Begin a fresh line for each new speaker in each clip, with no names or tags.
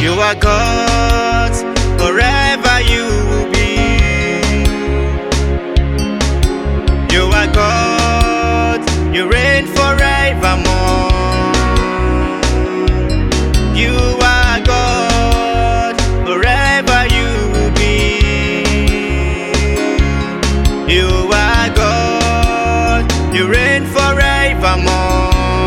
You are God, forever you will be. You are God, you reign forevermore. You are God, forever you will be. You are God, you reign forevermore.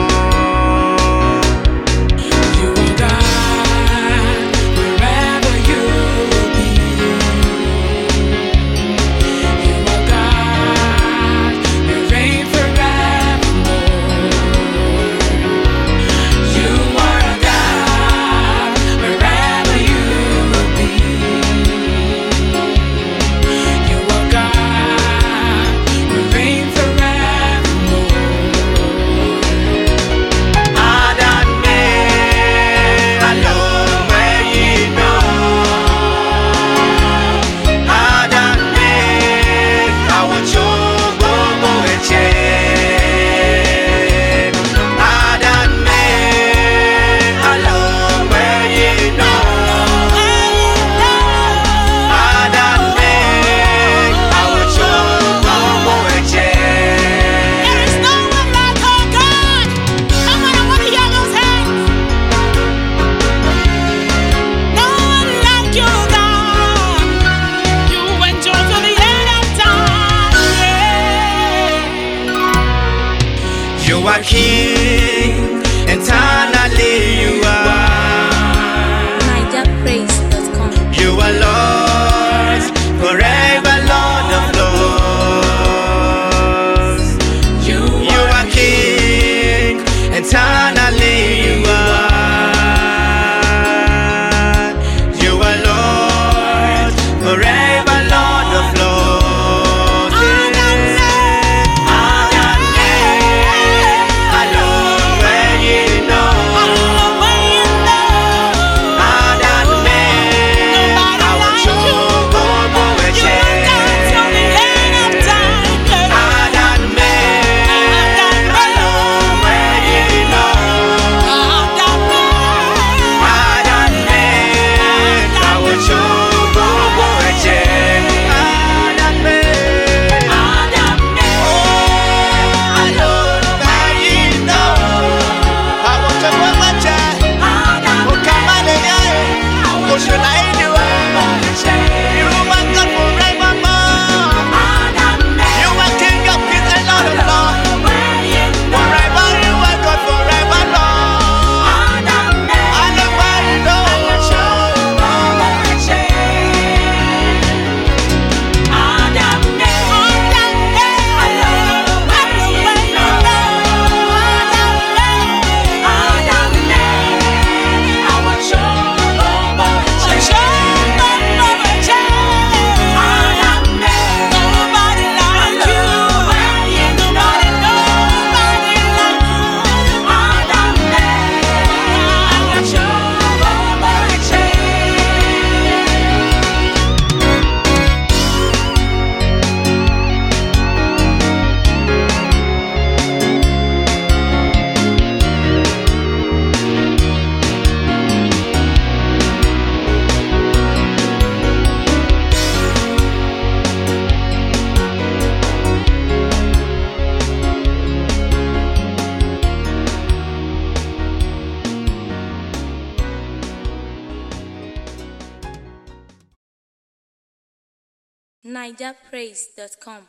You are King, eternally you are.
NigerPraise.com.
You are Lord, forever Lord of Lords. You are King, eternally you are. You are Lord, forever Lord of Lords.
NigerPraise.com.